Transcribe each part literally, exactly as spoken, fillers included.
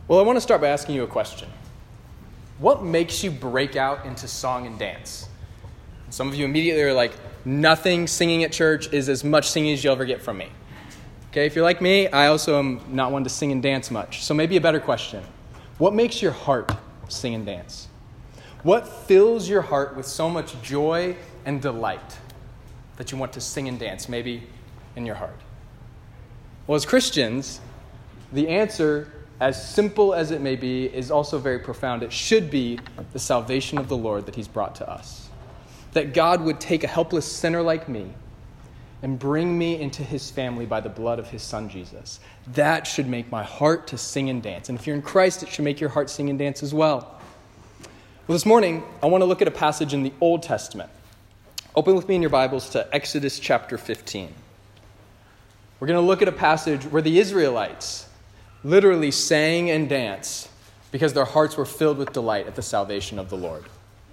Well, I want to start by asking you a question. What makes you break out into song and dance? Some of you immediately are like, nothing singing at church is as much singing as you'll ever get from me. Okay, if you're like me, I also am not one to sing and dance much. So maybe a better question. What makes your heart sing and dance? What fills your heart with so much joy and delight that you want to sing and dance, maybe in your heart? Well, as Christians, the answer, as simple as it may be, is also very profound. It should be the salvation of the Lord that he's brought to us. That God would take a helpless sinner like me and bring me into his family by the blood of his son, Jesus. That should make my heart to sing and dance. And if you're in Christ, it should make your heart sing and dance as well. Well, this morning, I want to look at a passage in the Old Testament. Open with me in your Bibles to Exodus chapter fifteen. We're going to look at a passage where the Israelites literally sang and danced because their hearts were filled with delight at the salvation of the Lord.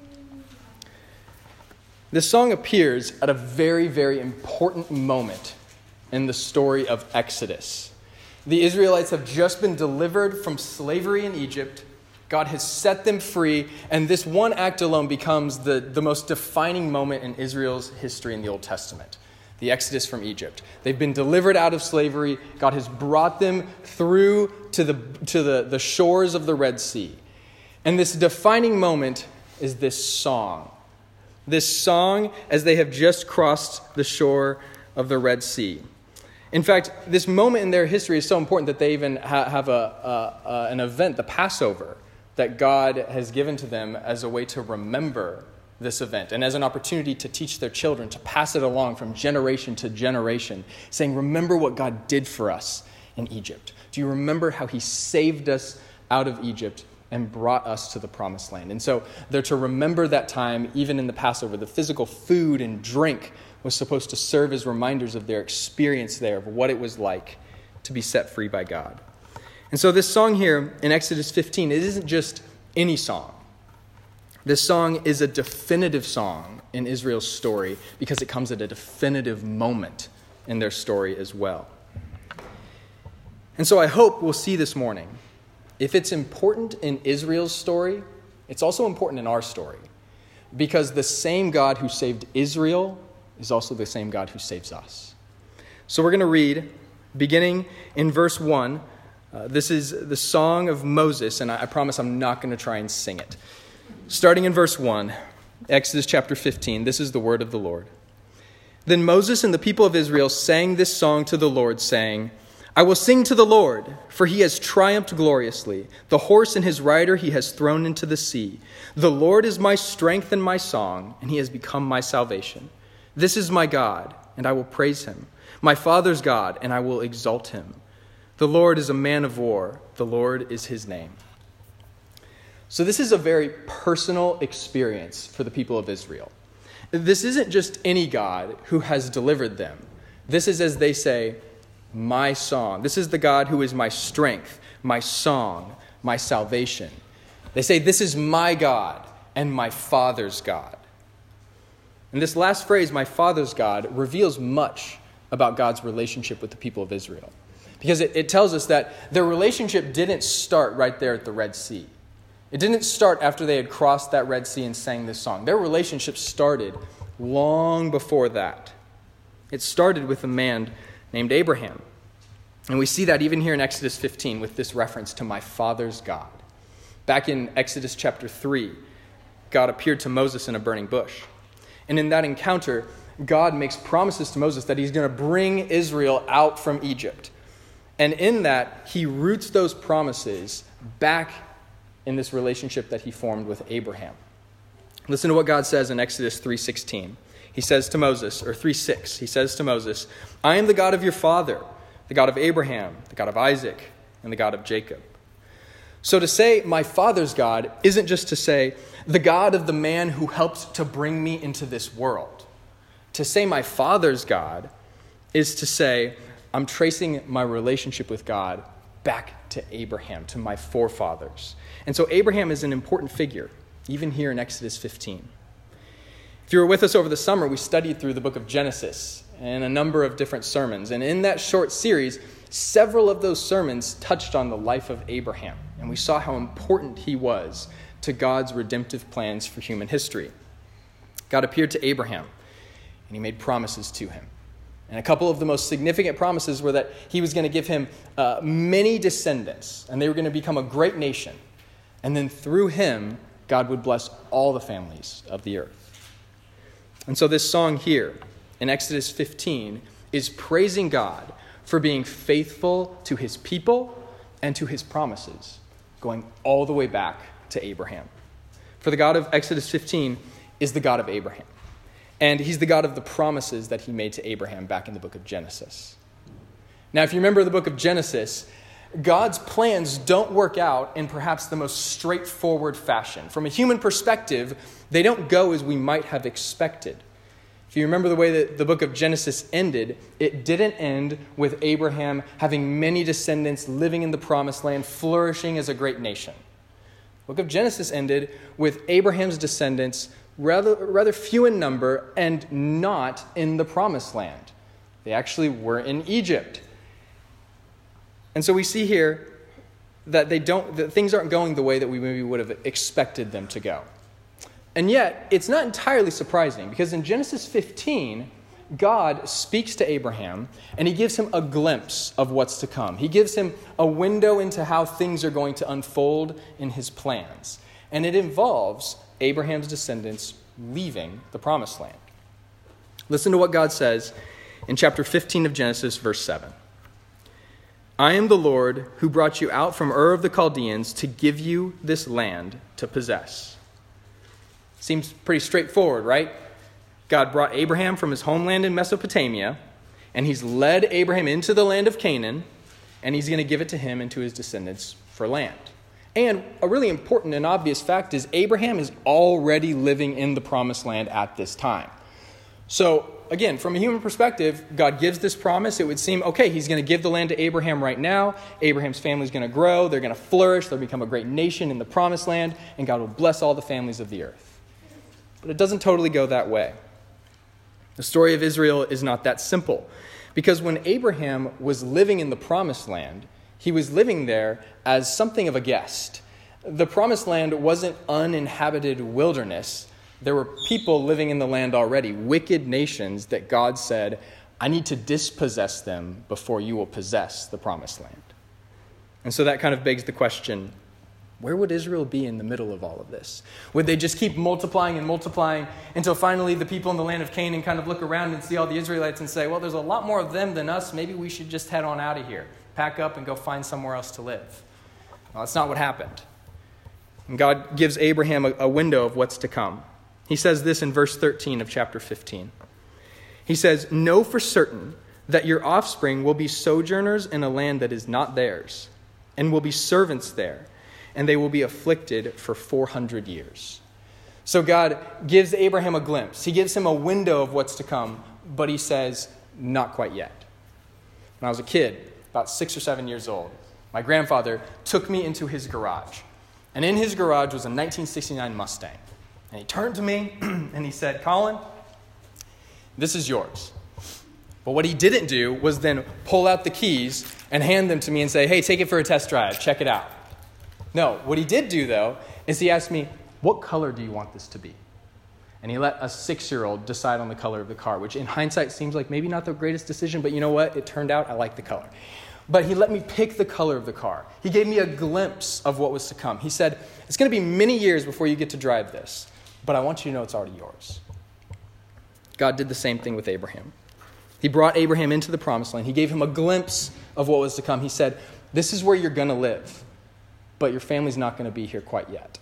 This song appears at a very, very important moment in the story of Exodus. The Israelites have just been delivered from slavery in Egypt. God has set them free, and this one act alone becomes the, the most defining moment in Israel's history in the Old Testament. The Exodus from Egypt. They've been delivered out of slavery. God has brought them through to the, to the, the shores of the Red Sea. And this defining moment is this song. This song as they have just crossed the shore of the Red Sea. In fact, this moment in their history is so important that they even ha- have a, a, a an event, the Passover, that God has given to them as a way to remember this event and as an opportunity to teach their children, to pass it along from generation to generation, saying, remember what God did for us in Egypt. Do you remember how he saved us out of Egypt and brought us to the promised land? And so they're to remember that time, even in the Passover. The physical food and drink was supposed to serve as reminders of their experience there, of what it was like to be set free by God. And so this song here in Exodus fifteen, it isn't just any song. This song is a definitive song in Israel's story because it comes at a definitive moment in their story as well. And so I hope we'll see this morning, if it's important in Israel's story, it's also important in our story. Because the same God who saved Israel is also the same God who saves us. So we're going to read, beginning in verse one. Uh, this is the song of Moses, and I, I promise I'm not going to try and sing it. Starting in verse one, Exodus chapter fifteen, this is the word of the Lord. Then Moses and the people of Israel sang this song to the Lord, saying, I will sing to the Lord, for he has triumphed gloriously. The horse and his rider he has thrown into the sea. The Lord is my strength and my song, and he has become my salvation. This is my God, and I will praise him. My father's God, and I will exalt him. The Lord is a man of war. The Lord is his name. So this is a very personal experience for the people of Israel. This isn't just any God who has delivered them. This is, as they say, my song. This is the God who is my strength, my song, my salvation. They say, this is my God and my father's God. And this last phrase, my father's God, reveals much about God's relationship with the people of Israel. Because it, it tells us that their relationship didn't start right there at the Red Sea. It didn't start after they had crossed that Red Sea and sang this song. Their relationship started long before that. It started with a man named Abraham. And we see that even here in Exodus fifteen with this reference to my father's God. Back in Exodus chapter three, God appeared to Moses in a burning bush. And in that encounter, God makes promises to Moses that he's going to bring Israel out from Egypt. And in that, he roots those promises back in this relationship that he formed with Abraham. Listen to what God says in Exodus three sixteen. He says to Moses, or three six, he says to Moses, I am the God of your father, the God of Abraham, the God of Isaac, and the God of Jacob. So to say my father's God isn't just to say the God of the man who helped to bring me into this world. To say my father's God is to say I'm tracing my relationship with God back to Abraham, to my forefathers. And so Abraham is an important figure, even here in Exodus fifteen. If you were with us over the summer, we studied through the book of Genesis and a number of different sermons. And in that short series, several of those sermons touched on the life of Abraham, and we saw how important he was to God's redemptive plans for human history. God appeared to Abraham, and he made promises to him. And a couple of the most significant promises were that he was going to give him uh, many descendants, and they were going to become a great nation. And then through him, God would bless all the families of the earth. And so this song here in Exodus fifteen is praising God for being faithful to his people and to his promises, going all the way back to Abraham. For the God of Exodus fifteen is the God of Abraham. And he's the God of the promises that he made to Abraham back in the book of Genesis. Now, if you remember the book of Genesis, God's plans don't work out in perhaps the most straightforward fashion. From a human perspective, they don't go as we might have expected. If you remember the way that the book of Genesis ended, it didn't end with Abraham having many descendants living in the promised land, flourishing as a great nation. The book of Genesis ended with Abraham's descendants rather, rather few in number and not in the promised land. They actually were in Egypt. And so we see here that they don't that things aren't going the way that we maybe would have expected them to go. And yet, it's not entirely surprising, because in Genesis fifteen, God speaks to Abraham, and he gives him a glimpse of what's to come. He gives him a window into how things are going to unfold in his plans. And it involves Abraham's descendants leaving the promised land. Listen to what God says in chapter fifteen of Genesis, verse seven. I am the Lord who brought you out from Ur of the Chaldeans to give you this land to possess. Seems pretty straightforward, right? God brought Abraham from his homeland in Mesopotamia, and he's led Abraham into the land of Canaan, and he's going to give it to him and to his descendants for land. And a really important and obvious fact is Abraham is already living in the promised land at this time. So, again, from a human perspective, God gives this promise. It would seem, okay, he's going to give the land to Abraham right now. Abraham's family is going to grow. They're going to flourish. They'll become a great nation in the promised land, and God will bless all the families of the earth. But it doesn't totally go that way. The story of Israel is not that simple, because when Abraham was living in the promised land, he was living there as something of a guest. The promised land wasn't uninhabited wilderness. There were people living in the land already, wicked nations that God said, I need to dispossess them before you will possess the promised land. And so that kind of begs the question, where would Israel be in the middle of all of this? Would they just keep multiplying and multiplying until finally the people in the land of Canaan kind of look around and see all the Israelites and say, well, there's a lot more of them than us. Maybe we should just head on out of here, pack up and go find somewhere else to live. Well, that's not what happened. And God gives Abraham a, a window of what's to come. He says this in verse thirteen of chapter fifteen. He says, know for certain that your offspring will be sojourners in a land that is not theirs, and will be servants there, and they will be afflicted for four hundred years. So God gives Abraham a glimpse. He gives him a window of what's to come, but he says, not quite yet. When I was a kid, about six or seven years old, my grandfather took me into his garage. And in his garage was a nineteen sixty-nine Mustang. And he turned to me and he said, Colin, this is yours. But what he didn't do was then pull out the keys and hand them to me and say, hey, take it for a test drive. Check it out. No, what he did do, though, is he asked me, what color do you want this to be? And he let a six-year-old decide on the color of the car, which in hindsight seems like maybe not the greatest decision, but you know what? It turned out I like the color. But he let me pick the color of the car. He gave me a glimpse of what was to come. He said, it's going to be many years before you get to drive this, but I want you to know it's already yours. God did the same thing with Abraham. He brought Abraham into the promised land. He gave him a glimpse of what was to come. He said, this is where you're going to live, but your family's not going to be here quite yet.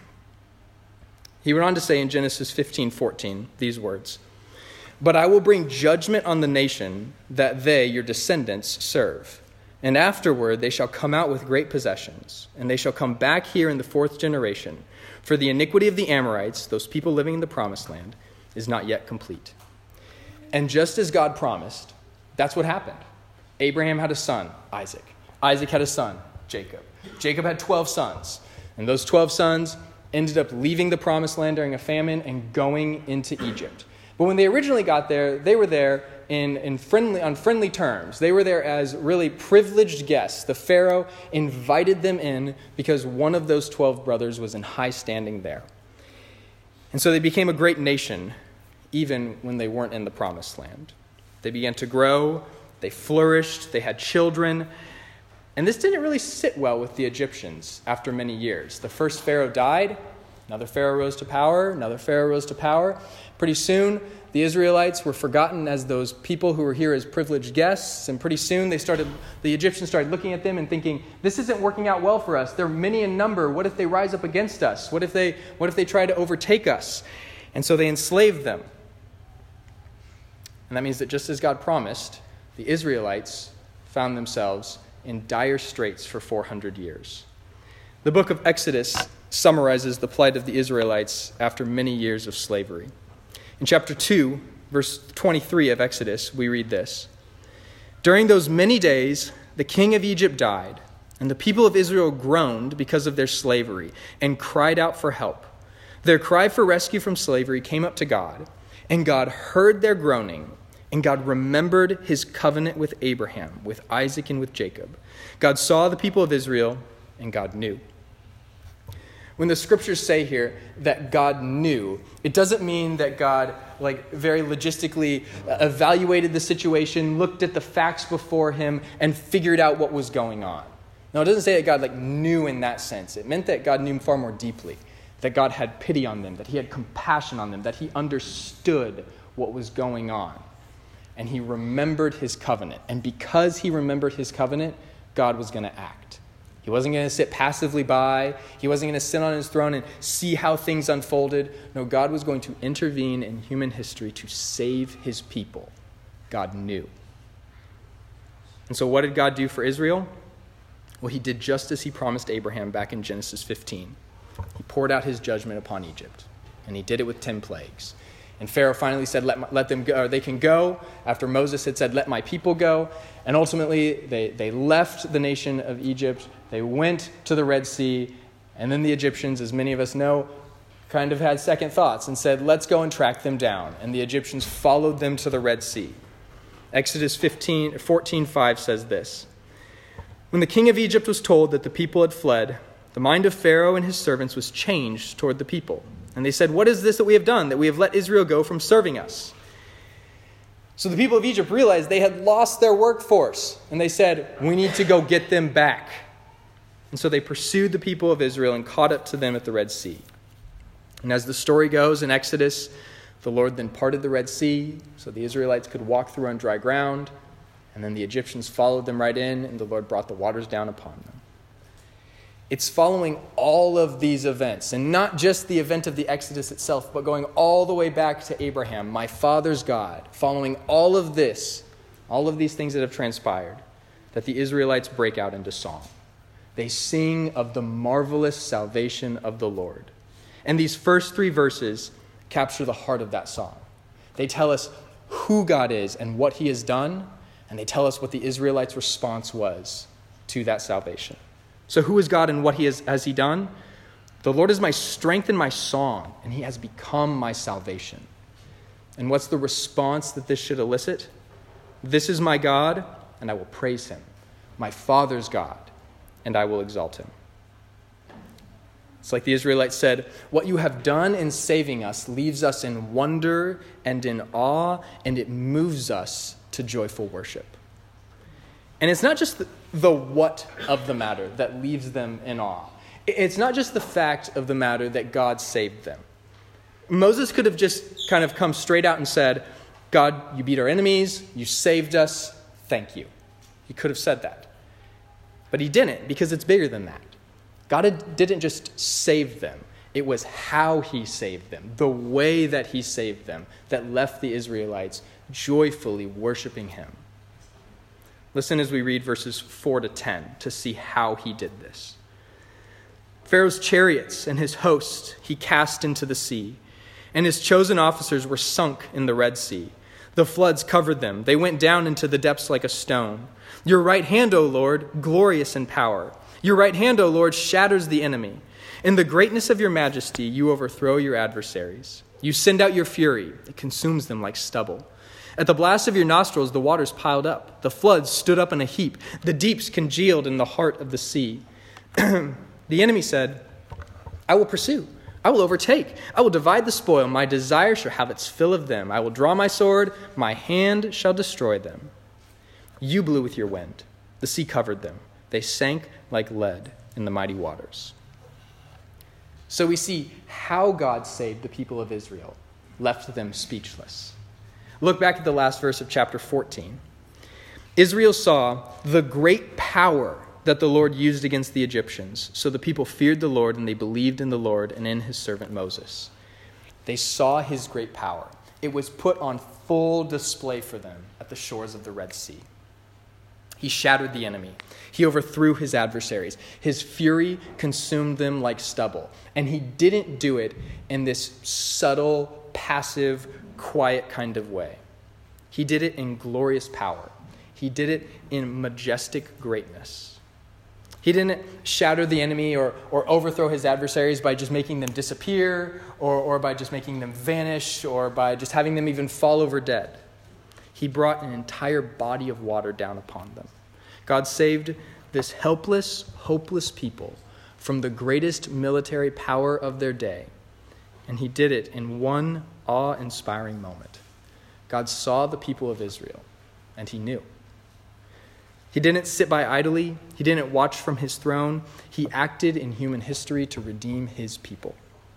He went on to say in Genesis fifteen fourteen these words, but I will bring judgment on the nation that they, your descendants, serve. And afterward they shall come out with great possessions, and they shall come back here in the fourth generation. For the iniquity of the Amorites, those people living in the promised land, is not yet complete. And just as God promised, that's what happened. Abraham had a son, Isaac. Isaac had a son, Jacob. Jacob had twelve sons. And those twelve sons ended up leaving the promised land during a famine and going into Egypt. But when they originally got there, they were there in, in friendly, on friendly terms. They were there as really privileged guests. The Pharaoh invited them in because one of those twelve brothers was in high standing there. And so they became a great nation, even when they weren't in the promised land. They began to grow, they flourished, they had children. And this didn't really sit well with the Egyptians after many years. The first Pharaoh died, another Pharaoh rose to power, another Pharaoh rose to power. Pretty soon, the Israelites were forgotten as those people who were here as privileged guests, and pretty soon they started, the Egyptians started looking at them and thinking, this isn't working out well for us. They're many in number. What if they rise up against us? What if they, what if they try to overtake us? And so they enslaved them. And that means that just as God promised, the Israelites found themselves in dire straits for four hundred years. The book of Exodus summarizes the plight of the Israelites after many years of slavery. In chapter two, verse twenty-three of Exodus, we read this. During those many days, the king of Egypt died, and the people of Israel groaned because of their slavery and cried out for help. Their cry for rescue from slavery came up to God, and God heard their groaning, and God remembered his covenant with Abraham, with Isaac, and with Jacob. God saw the people of Israel, and God knew. When the scriptures say here that God knew, it doesn't mean that God, like, very logistically evaluated the situation, looked at the facts before him, and figured out what was going on. No, it doesn't say that God, like, knew in that sense. It meant that God knew far more deeply, that God had pity on them, that he had compassion on them, that he understood what was going on. And he remembered his covenant. And because he remembered his covenant, God was going to act. He wasn't going to sit passively by. He wasn't going to sit on his throne and see how things unfolded. No, God was going to intervene in human history to save his people. God knew. And so what did God do for Israel? Well, he did just as he promised Abraham back in Genesis fifteen. He poured out his judgment upon Egypt. And he did it with ten plagues. And Pharaoh finally said, let, my, let them go, or they can go, after Moses had said, let my people go. And ultimately, they, they left the nation of Egypt. They went to the Red Sea. And then the Egyptians, as many of us know, kind of had second thoughts and said, let's go and track them down. And the Egyptians followed them to the Red Sea. Exodus fifteen, fourteen five says this. When the king of Egypt was told that the people had fled, the mind of Pharaoh and his servants was changed toward the people. And they said, what is this that we have done, that we have let Israel go from serving us? So the people of Egypt realized they had lost their workforce. And they said, we need to go get them back. And so they pursued the people of Israel and caught up to them at the Red Sea. And as the story goes in Exodus, the Lord then parted the Red Sea so the Israelites could walk through on dry ground. And then the Egyptians followed them right in, and the Lord brought the waters down upon them. It's following all of these events, and not just the event of the Exodus itself, but going all the way back to Abraham, my father's God, following all of this, all of these things that have transpired, that the Israelites break out into song. They sing of the marvelous salvation of the Lord. And these first three verses capture the heart of that song. They tell us who God is and what he has done, and they tell us what the Israelites' response was to that salvation. So who is God and what he has, has he done? The Lord is my strength and my song, and he has become my salvation. And what's the response that this should elicit? This is my God, and I will praise him. My Father's God, and I will exalt him. It's like the Israelites said, what you have done in saving us leaves us in wonder and in awe, and it moves us to joyful worship. And it's not just the, the what of the matter that leaves them in awe. It's not just the fact of the matter that God saved them. Moses could have just kind of come straight out and said, God, you beat our enemies, you saved us, thank you. He could have said that. But he didn't, because it's bigger than that. God didn't just save them. It was how he saved them, the way that he saved them, that left the Israelites joyfully worshiping him. Listen as we read verses four to ten to see how he did this. Pharaoh's chariots and his host he cast into the sea, and his chosen officers were sunk in the Red Sea. The floods covered them. They went down into the depths like a stone. Your right hand, O Lord, glorious in power. Your right hand, O Lord, shatters the enemy. In the greatness of your majesty, you overthrow your adversaries. You send out your fury. It consumes them like stubble. At the blast of your nostrils, the waters piled up. The floods stood up in a heap. The deeps congealed in the heart of the sea. The enemy said, I will pursue. I will overtake. I will divide the spoil. My desire shall have its fill of them. I will draw my sword. My hand shall destroy them. You blew with your wind. The sea covered them. They sank like lead in the mighty waters. So we see how God saved the people of Israel, left them speechless. Look back at the last verse of chapter fourteen. Israel saw the great power that the Lord used against the Egyptians. So the people feared the Lord, and they believed in the Lord and in his servant Moses. They saw his great power. It was put on full display for them at the shores of the Red Sea. He shattered the enemy. He overthrew his adversaries. His fury consumed them like stubble. And he didn't do it in this subtle, passive, quiet kind of way. He did it in glorious power. He did it in majestic greatness. He didn't shatter the enemy or, or overthrow his adversaries by just making them disappear or, or by just making them vanish or by just having them even fall over dead. He brought an entire body of water down upon them. God saved this helpless, hopeless people from the greatest military power of their day. And he did it in one awe-inspiring moment. God saw the people of Israel, and he knew. He didn't sit by idly. He didn't watch from his throne. He acted in human history to redeem his people.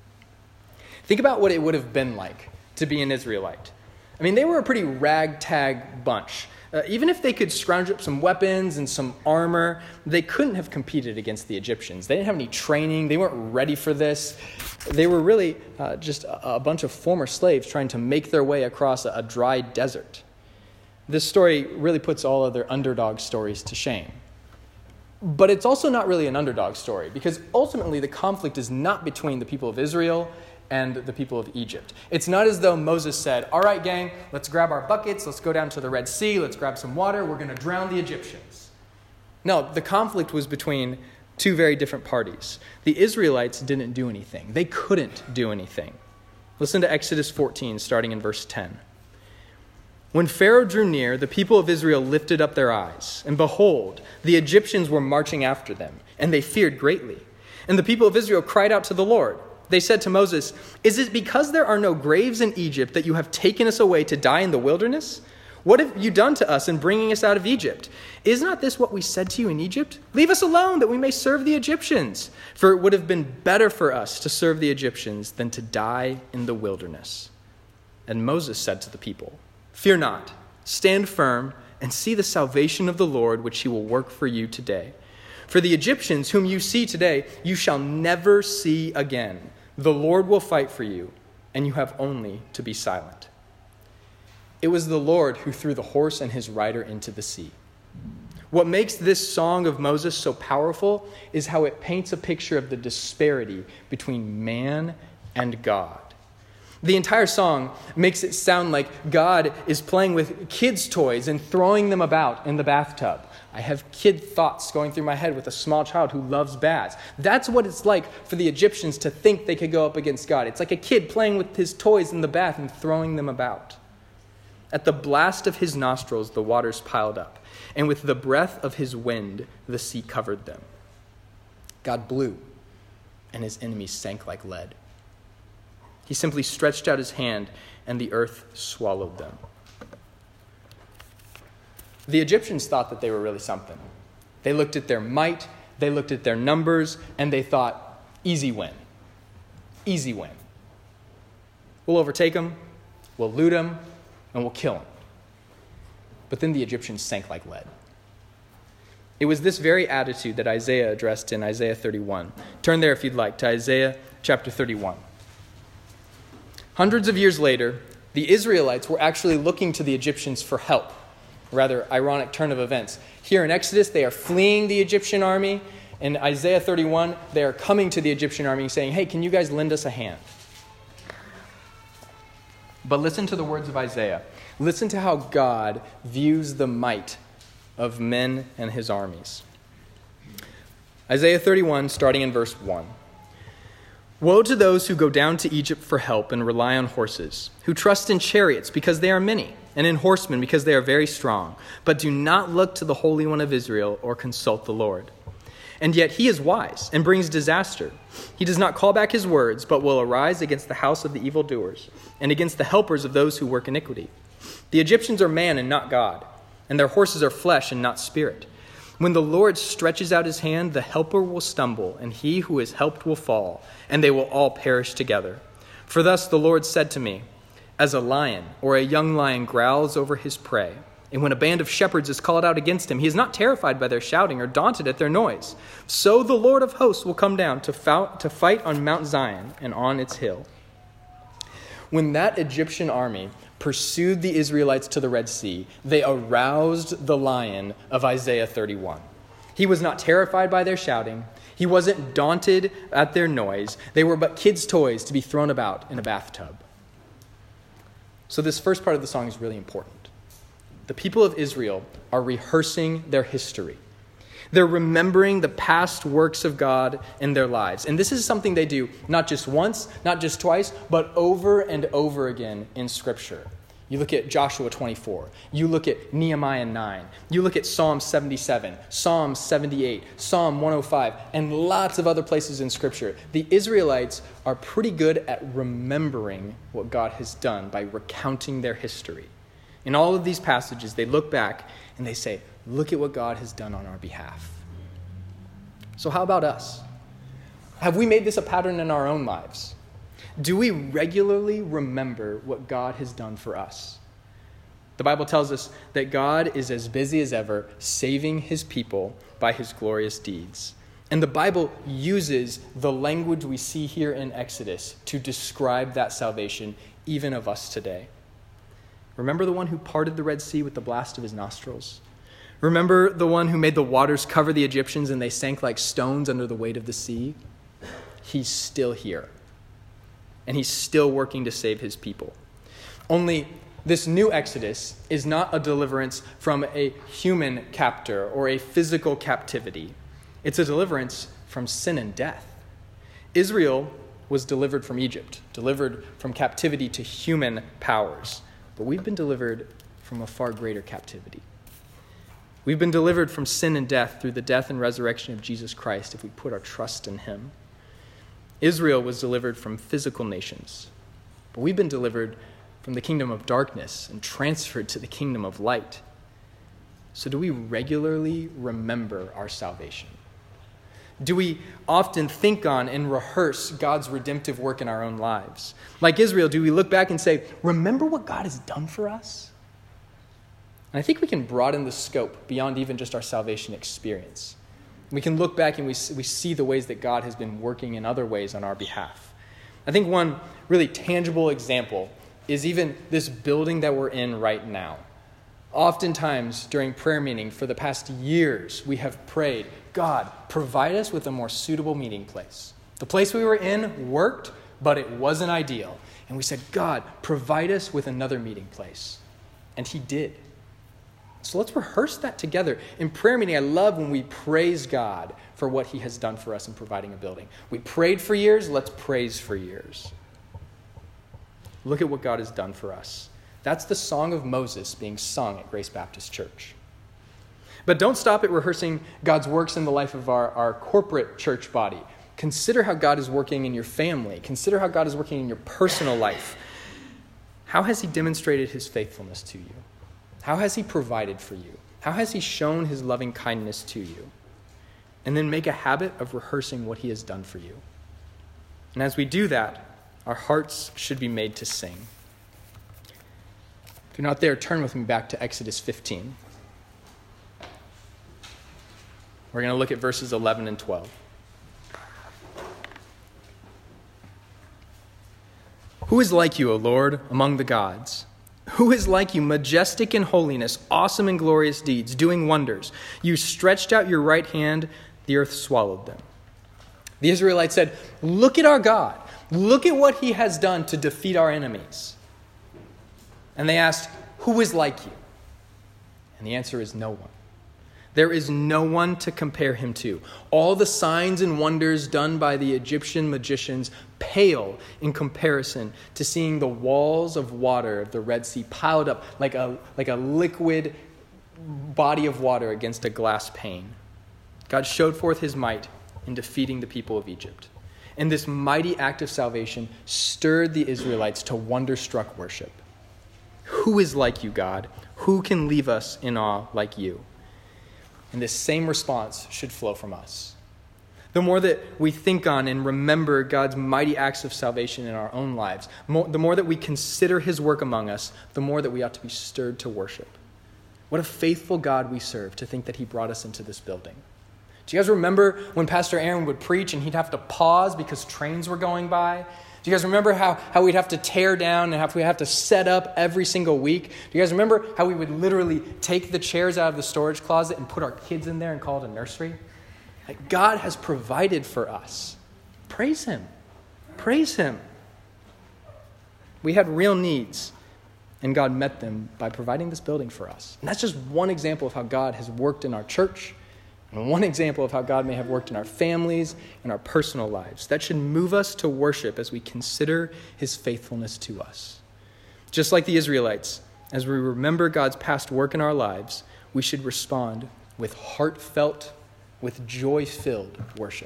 Think about what it would have been like to be an Israelite. I mean, they were a pretty ragtag bunch. Uh, even if they could scrounge up some weapons and some armor, they couldn't have competed against the Egyptians. They didn't have any training. They weren't ready for this. They were really uh, just a, a bunch of former slaves trying to make their way across a, a dry desert. This story really puts all other underdog stories to shame. But it's also not really an underdog story, because ultimately the conflict is not between the people of Israel and the people of Egypt. It's not as though Moses said, all right, gang, let's grab our buckets, let's go down to the Red Sea, let's grab some water, we're going to drown the Egyptians. No, the conflict was between two very different parties. The Israelites didn't do anything. They couldn't do anything. Listen to Exodus fourteen, starting in verse ten. When Pharaoh drew near, the people of Israel lifted up their eyes, and behold, the Egyptians were marching after them, and they feared greatly. And the people of Israel cried out to the Lord. They said to Moses, is it because there are no graves in Egypt that you have taken us away to die in the wilderness? What have you done to us in bringing us out of Egypt? Is not this what we said to you in Egypt? Leave us alone that we may serve the Egyptians. For it would have been better for us to serve the Egyptians than to die in the wilderness. And Moses said to the people, fear not, stand firm, and see the salvation of the Lord, which he will work for you today. For the Egyptians whom you see today, you shall never see again. The Lord will fight for you, and you have only to be silent. It was the Lord who threw the horse and his rider into the sea. What makes this song of Moses so powerful is how it paints a picture of the disparity between man and God. The entire song makes it sound like God is playing with kids' toys and throwing them about in the bathtub. I have kid thoughts going through my head with a small child who loves baths. That's what it's like for the Egyptians to think they could go up against God. It's like a kid playing with his toys in the bath and throwing them about. At the blast of his nostrils, the waters piled up, and with the breath of his wind, the sea covered them. God blew, and his enemies sank like lead. He simply stretched out his hand, and the earth swallowed them. The Egyptians thought that they were really something. They looked at their might, they looked at their numbers, and they thought, easy win. Easy win. We'll overtake them, we'll loot them, and we'll kill them. But then the Egyptians sank like lead. It was this very attitude that Isaiah addressed in Isaiah thirty-one. Turn there if you'd like, to Isaiah chapter thirty-one. Hundreds of years later, the Israelites were actually looking to the Egyptians for help. Rather ironic turn of events. Here in Exodus, they are fleeing the Egyptian army. In Isaiah thirty-one, they are coming to the Egyptian army saying, hey, can you guys lend us a hand? But listen to the words of Isaiah. Listen to how God views the might of men and his armies. Isaiah thirty-one, starting in verse one. Woe to those who go down to Egypt for help and rely on horses, who trust in chariots because they are many, and in horsemen because they are very strong, but do not look to the Holy One of Israel or consult the Lord. And yet he is wise and brings disaster. He does not call back his words, but will arise against the house of the evildoers and against the helpers of those who work iniquity. The Egyptians are man and not God, and their horses are flesh and not spirit. When the Lord stretches out his hand, the helper will stumble, and he who is helped will fall, and they will all perish together. For thus the Lord said to me, as a lion or a young lion growls over his prey, and when a band of shepherds is called out against him, he is not terrified by their shouting or daunted at their noise. So the Lord of hosts will come down to fight on Mount Zion and on its hill. When that Egyptian army pursued the Israelites to the Red Sea, they aroused the lion of Isaiah thirty-one. He was not terrified by their shouting. He wasn't daunted at their noise. They were but kids' toys to be thrown about in a bathtub. So this first part of the song is really important. The people of Israel are rehearsing their history. They're remembering the past works of God in their lives. And this is something they do not just once, not just twice, but over and over again in Scripture. You look at Joshua twenty-four. You look at Nehemiah nine. You look at Psalm seventy-seven, Psalm seventy-eight, Psalm one oh five, and lots of other places in Scripture. The Israelites are pretty good at remembering what God has done by recounting their history. In all of these passages, they look back and they say, look at what God has done on our behalf. So how about us? Have we made this a pattern in our own lives? Do we regularly remember what God has done for us? The Bible tells us that God is as busy as ever saving his people by his glorious deeds. And the Bible uses the language we see here in Exodus to describe that salvation, even of us today. Remember the one who parted the Red Sea with the blast of his nostrils? Remember the one who made the waters cover the Egyptians and they sank like stones under the weight of the sea? He's still here. And he's still working to save his people. Only this new Exodus is not a deliverance from a human captor or a physical captivity. It's a deliverance from sin and death. Israel was delivered from Egypt, delivered from captivity to human powers. But we've been delivered from a far greater captivity. We've been delivered from sin and death through the death and resurrection of Jesus Christ if we put our trust in him. Israel was delivered from physical nations, but we've been delivered from the kingdom of darkness and transferred to the kingdom of light. So do we regularly remember our salvation? Do we often think on and rehearse God's redemptive work in our own lives? Like Israel, do we look back and say, remember what God has done for us? And I think we can broaden the scope beyond even just our salvation experience. We can look back and we, we see the ways that God has been working in other ways on our behalf. I think one really tangible example is even this building that we're in right now. Oftentimes during prayer meeting for the past years, we have prayed, God, provide us with a more suitable meeting place. The place we were in worked, but it wasn't ideal. And we said, God, provide us with another meeting place. And he did. So let's rehearse that together. In prayer meeting, I love when we praise God for what he has done for us in providing a building. We prayed for years, let's praise for years. Look at what God has done for us. That's the song of Moses being sung at Grace Baptist Church. But don't stop at rehearsing God's works in the life of our, our corporate church body. Consider how God is working in your family. Consider how God is working in your personal life. How has he demonstrated his faithfulness to you? How has he provided for you? How has he shown his loving kindness to you? And then make a habit of rehearsing what he has done for you. And as we do that, our hearts should be made to sing. If you're not there, turn with me back to Exodus fifteen. We're going to look at verses eleven and twelve. Who is like you, O Lord, among the gods? Who is like you, majestic in holiness, awesome in glorious deeds, doing wonders? You stretched out your right hand, the earth swallowed them. The Israelites said, look at our God. Look at what he has done to defeat our enemies. And they asked, who is like you? And the answer is no one. There is no one to compare him to. All the signs and wonders done by the Egyptian magicians pale in comparison to seeing the walls of water of the Red Sea piled up like a, like a liquid body of water against a glass pane. God showed forth his might in defeating the people of Egypt. And this mighty act of salvation stirred the Israelites to wonder-struck worship. Who is like you, God? Who can leave us in awe like you? And this same response should flow from us. The more that we think on and remember God's mighty acts of salvation in our own lives, more, the more that we consider his work among us, the more that we ought to be stirred to worship. What a faithful God we serve to think that he brought us into this building. Do you guys remember when Pastor Aaron would preach and he'd have to pause because trains were going by? Do you guys remember how, how we'd have to tear down and how we have to set up every single week? Do you guys remember how we would literally take the chairs out of the storage closet and put our kids in there and call it a nursery? Like, God has provided for us. Praise him. Praise him. We had real needs, and God met them by providing this building for us. And that's just one example of how God has worked in our church, and one example of how God may have worked in our families and our personal lives. That should move us to worship as we consider his faithfulness to us. Just like the Israelites, as we remember God's past work in our lives, we should respond with heartfelt, with joy-filled worship.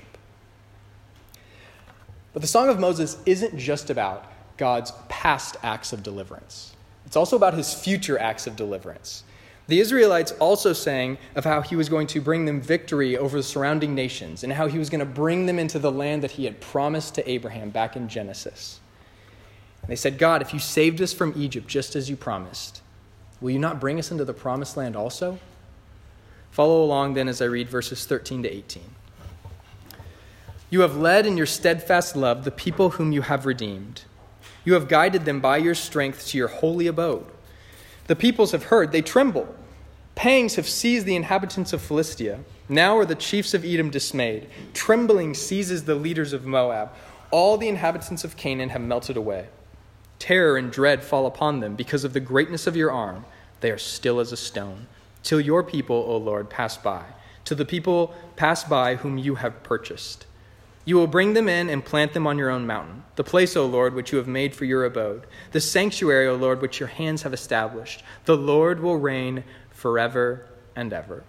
But the Song of Moses isn't just about God's past acts of deliverance. It's also about his future acts of deliverance. The Israelites also sang of how he was going to bring them victory over the surrounding nations and how he was going to bring them into the land that he had promised to Abraham back in Genesis. And they said, God, if you saved us from Egypt just as you promised, will you not bring us into the promised land also? Follow along then as I read verses thirteen to eighteen. You have led in your steadfast love the people whom you have redeemed. You have guided them by your strength to your holy abode. The peoples have heard, they tremble. Pangs have seized the inhabitants of Philistia. Now are the chiefs of Edom dismayed. Trembling seizes the leaders of Moab. All the inhabitants of Canaan have melted away. Terror and dread fall upon them because of the greatness of your arm. They are still as a stone. Till your people, O Lord, pass by. Till the people pass by whom you have purchased. You will bring them in and plant them on your own mountain, the place, O Lord, which you have made for your abode, the sanctuary, O Lord, which your hands have established. The Lord will reign forever and ever.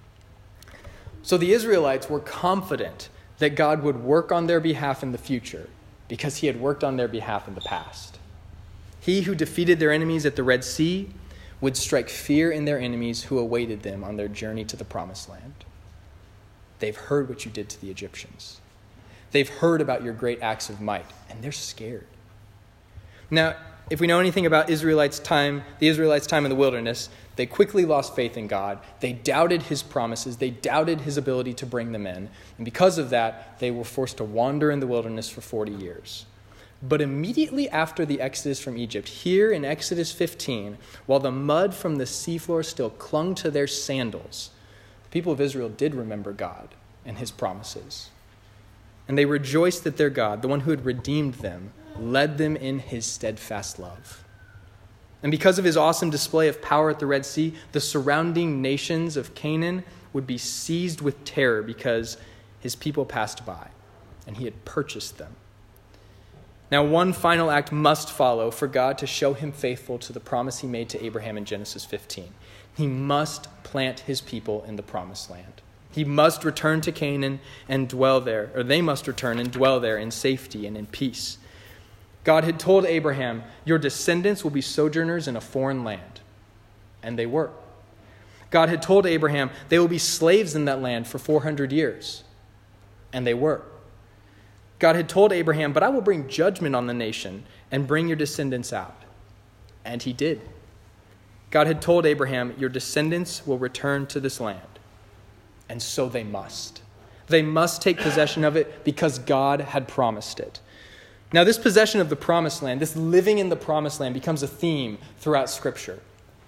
So the Israelites were confident that God would work on their behalf in the future because he had worked on their behalf in the past. He who defeated their enemies at the Red Sea would strike fear in their enemies who awaited them on their journey to the promised land. They've heard what you did to the Egyptians. They've heard about your great acts of might, and they're scared. Now, if we know anything about Israelites' time, the Israelites' time in the wilderness, they quickly lost faith in God. They doubted his promises. They doubted his ability to bring them in. And because of that, they were forced to wander in the wilderness for forty years. But immediately after the exodus from Egypt, here in Exodus fifteen, while the mud from the seafloor still clung to their sandals, the people of Israel did remember God and his promises. And they rejoiced that their God, the one who had redeemed them, led them in his steadfast love. And because of his awesome display of power at the Red Sea, the surrounding nations of Canaan would be seized with terror because his people passed by, and he had purchased them. Now, one final act must follow for God to show him faithful to the promise he made to Abraham in Genesis fifteen. He must plant his people in the promised land. He must return to Canaan and dwell there, or they must return and dwell there in safety and in peace. God had told Abraham, your descendants will be sojourners in a foreign land. And they were. God had told Abraham, they will be slaves in that land for four hundred years. And they were. God had told Abraham, but I will bring judgment on the nation and bring your descendants out. And he did. God had told Abraham, your descendants will return to this land. And so they must. They must take possession of it because God had promised it. Now, this possession of the promised land, this living in the promised land, becomes a theme throughout Scripture.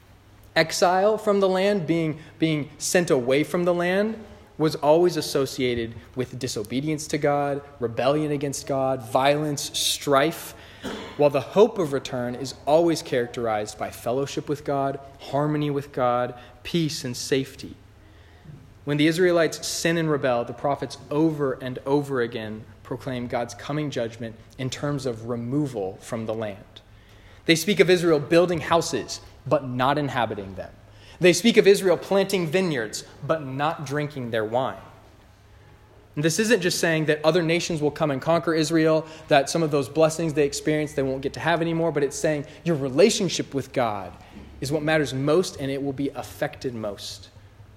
Exile from the land, being, being sent away from the land, was always associated with disobedience to God, rebellion against God, violence, strife, while the hope of return is always characterized by fellowship with God, harmony with God, peace and safety. When the Israelites sin and rebel, the prophets over and over again proclaim God's coming judgment in terms of removal from the land. They speak of Israel building houses, but not inhabiting them. They speak of Israel planting vineyards, but not drinking their wine. And this isn't just saying that other nations will come and conquer Israel, that some of those blessings they experience they won't get to have anymore, but it's saying your relationship with God is what matters most, and it will be affected most.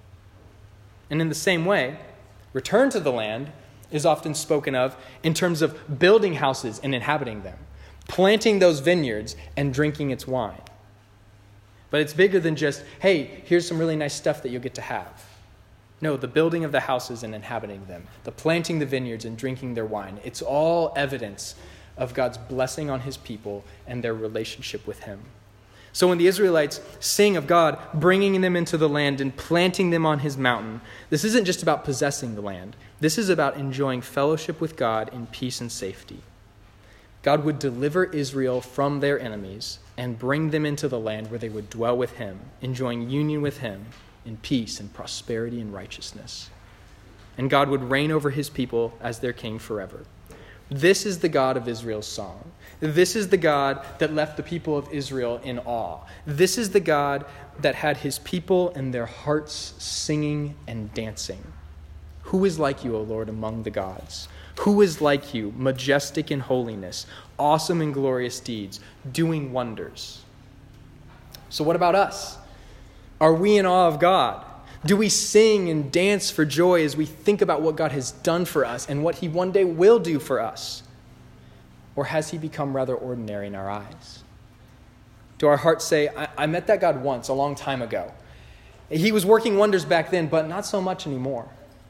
And in the same way, return to the land is often spoken of in terms of building houses and inhabiting them, planting those vineyards and drinking its wine. But it's bigger than just, hey, here's some really nice stuff that you'll get to have. No, the building of the houses and inhabiting them, the planting the vineyards and drinking their wine, it's all evidence of God's blessing on his people and their relationship with him. So when the Israelites sing of God bringing them into the land and planting them on his mountain, this isn't just about possessing the land. This is about enjoying fellowship with God in peace and safety. God would deliver Israel from their enemies and bring them into the land where they would dwell with him, enjoying union with him in peace and prosperity and righteousness. And God would reign over his people as their king forever. This is the God of Israel's song. This is the God that left the people of Israel in awe. This is the God that had his people and their hearts singing and dancing. Who is like you, O Lord, among the gods? Who is like you, majestic in holiness, awesome in glorious deeds, doing wonders? So what about us? Are we in awe of God? Do we sing and dance for joy as we think about what God has done for us and what he one day will do for us? Or has he become rather ordinary in our eyes? Do our hearts say, I, I met that God once, a long time ago. He was working wonders back then, but not so much anymore.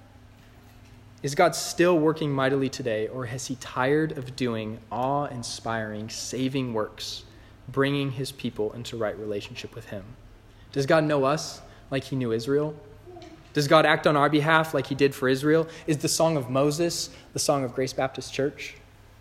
Is God still working mightily today, or has he tired of doing awe-inspiring, saving works, bringing his people into right relationship with him? Does God know us like he knew Israel? Does God act on our behalf like he did for Israel? Is the Song of Moses the song of Grace Baptist Church?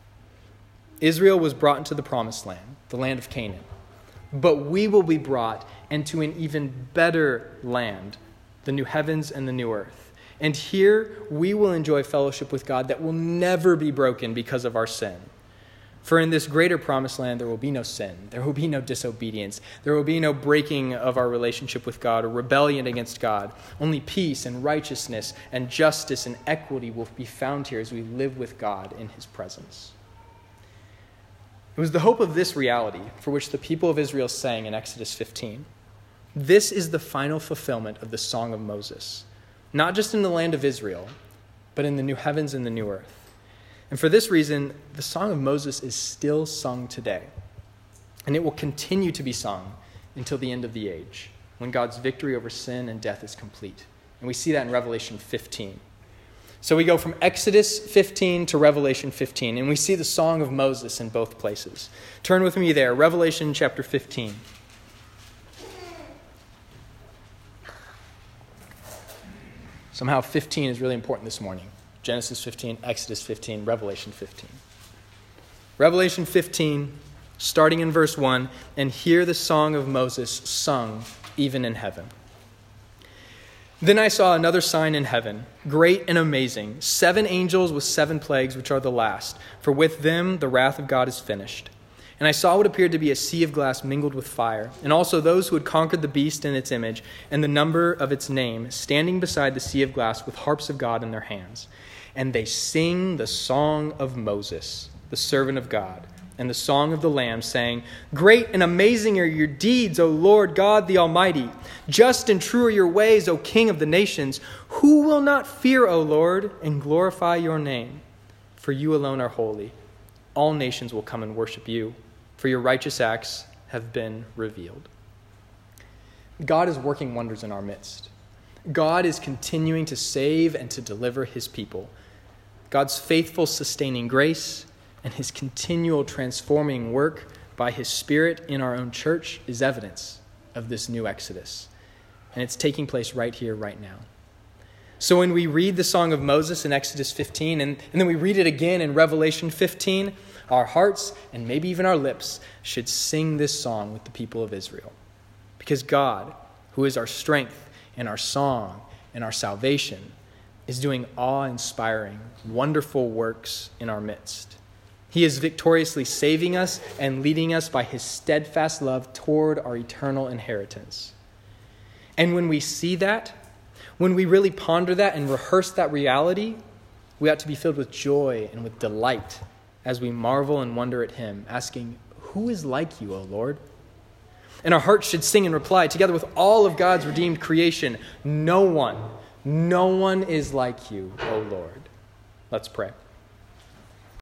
Israel was brought into the promised land, the land of Canaan. But we will be brought into an even better land, the new heavens and the new earth. And here we will enjoy fellowship with God that will never be broken because of our sin. For in this greater promised land, there will be no sin. There will be no disobedience. There will be no breaking of our relationship with God or rebellion against God. Only peace and righteousness and justice and equity will be found here as we live with God in his presence. It was the hope of this reality for which the people of Israel sang in Exodus fifteen. This is the final fulfillment of the Song of Moses, not just in the land of Israel, but in the new heavens and the new earth. And for this reason, the Song of Moses is still sung today. And it will continue to be sung until the end of the age, when God's victory over sin and death is complete. And we see that in Revelation fifteen. So we go from Exodus fifteen to Revelation fifteen, and we see the Song of Moses in both places. Turn with me there, Revelation chapter fifteen. Somehow fifteen is really important this morning. Genesis fifteen, Exodus fifteen, Revelation fifteen. Revelation fifteen, starting in verse one, and hear the song of Moses sung even in heaven. Then I saw another sign in heaven, great and amazing, seven angels with seven plagues, which are the last, for with them the wrath of God is finished. And I saw what appeared to be a sea of glass mingled with fire, and also those who had conquered the beast and its image, and the number of its name, standing beside the sea of glass with harps of God in their hands. And they sing the song of Moses, the servant of God, and the song of the Lamb, saying, Great and amazing are your deeds, O Lord God the Almighty. Just and true are your ways, O King of the nations. Who will not fear, O Lord, and glorify your name? For you alone are holy. All nations will come and worship you, for your righteous acts have been revealed. God is working wonders in our midst. God is continuing to save and to deliver his people. God's faithful sustaining grace and his continual transforming work by his Spirit in our own church is evidence of this new Exodus. And it's taking place right here, right now. So when we read the Song of Moses in Exodus fifteen, and, and then we read it again in Revelation fifteen, our hearts and maybe even our lips should sing this song with the people of Israel. Because God, who is our strength and our song and our salvation, is doing awe-inspiring, wonderful works in our midst. He is victoriously saving us and leading us by his steadfast love toward our eternal inheritance. And when we see that, when we really ponder that and rehearse that reality, we ought to be filled with joy and with delight as we marvel and wonder at him, asking, "Who is like you, O Lord?" And our hearts should sing and reply, together with all of God's redeemed creation, "No one, no one is like you, O Lord." Let's pray.